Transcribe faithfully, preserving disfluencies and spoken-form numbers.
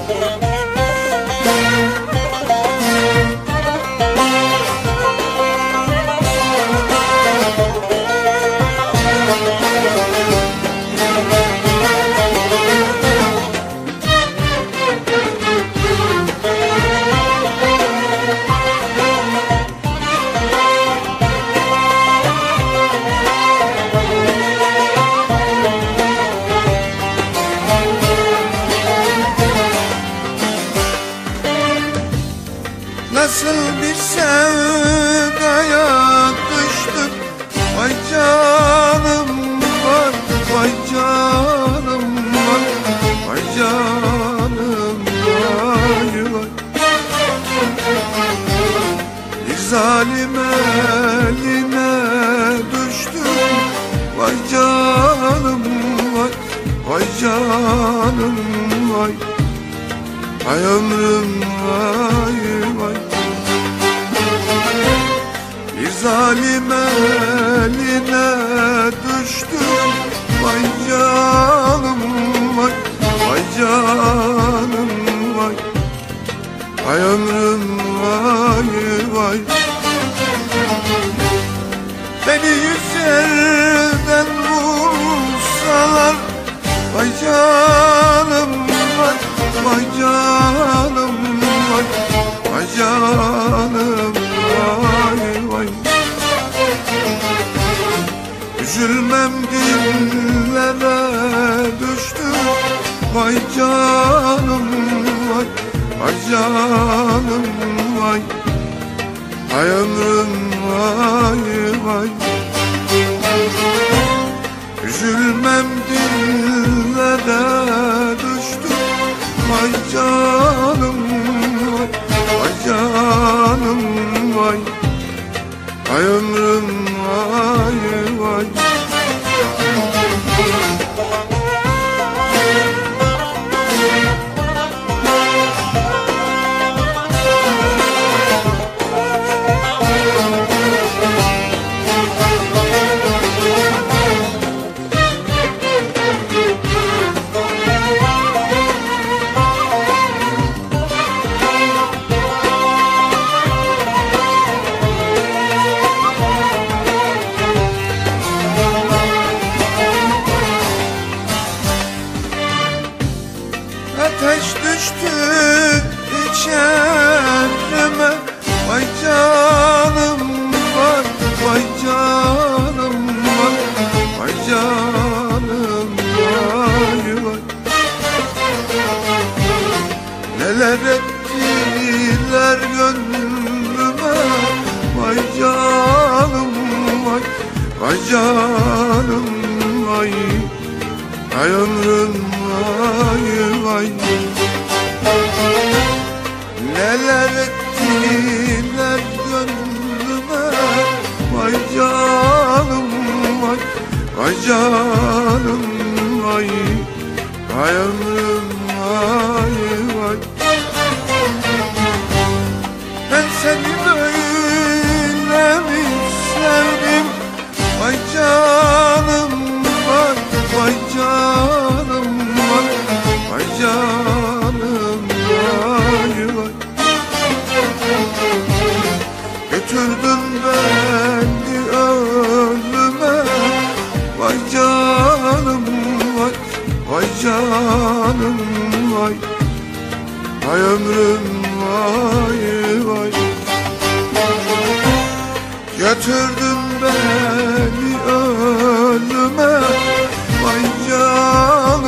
Nasıl bir sevdaya düştük, vay canım var, vay canım var, vay canım vay vay. Bir zalim eline düştüm, vay canım vay, vay canım vay, ay ömrüm vay vay. Bir zalim eline düştüm, vay canım vay, vay canım vay, ay ömrüm vay vay. Beni yüz yerden vursalar, vay canım vay, vay canım vay, vay canım vay vay. Üzülmem dillere düştüm, vay canım vay, vay canım vay, ay ömrüm vay vay. Üzülmem dillere düştüm, vay canım vay, vay canım vay, ay ömrüm vay vay. Ateş düştü içerime, vay canım var, vay canım var, vay canım vay vay. Neler ettiler gönlüme, vay canım vay, vay canım vay, ay ömrüm vay vay. Neler ettiler gönlüme, vay canım vay, vay canım vay, ay ömrüm vay vay. Ben seni böyle mi sevdim, vay canım vay, vay canım vay, vay canım vay vay. Götürdün beni ölüme, vay canım vay, vay canım vay, ay ömrüm vay vay. Götürdün beni ölüme, vay canım